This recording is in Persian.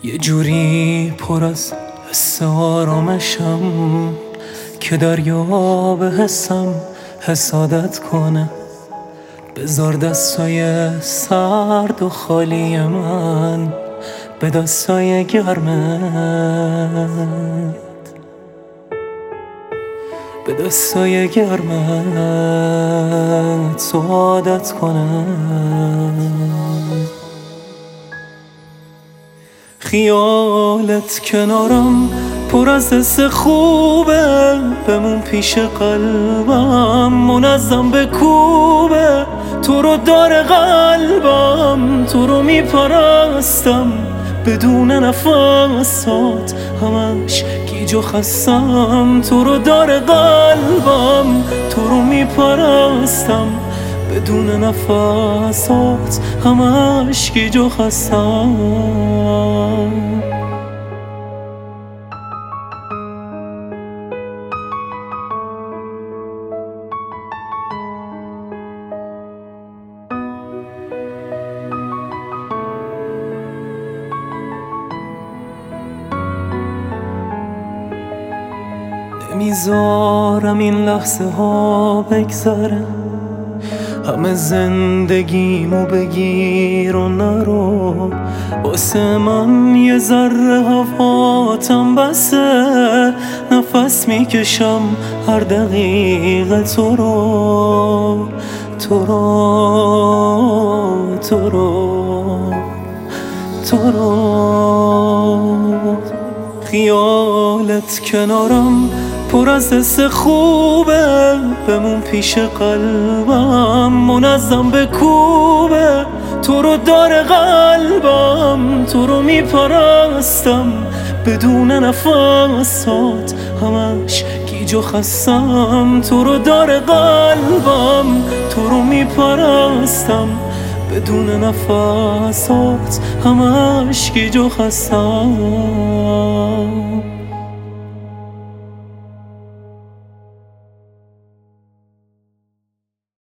یه جوری پر از حس آرامشم که دریا به حسم حسادت کنه. بذار دستای سرد و خالی من به دستای گرمت، به دستای گرمت سعادت کنم. خیالت کنارم پر از حس خوبه، بمون پیش قلبم منظم به کوبه. تو رو داره قلبم، تو رو میپرستم بدون نفسات، همش گیج و خستم. تو رو داره قلبم، تو رو میپرستم بدون نفسات، همش گیج و خستم. نمیذارم این لحظه ها بگذره، همه زندگیمو بگیر و نرو. واسه من یه ذره هواتم بسه، نفس میکشم هر دقیقه تو رو، تو رو، تو رو، تو رو. خیالت کنارم پر از حس خوبه، بمون پیش قلبم منظم به کوبه. تو رو داره قلبم، تو رو میپرستم بدون نفسات، همش گیج و خستم. تو رو داره قلبم، تو رو میپرستم بدون نفسات، همش گیج و خستم.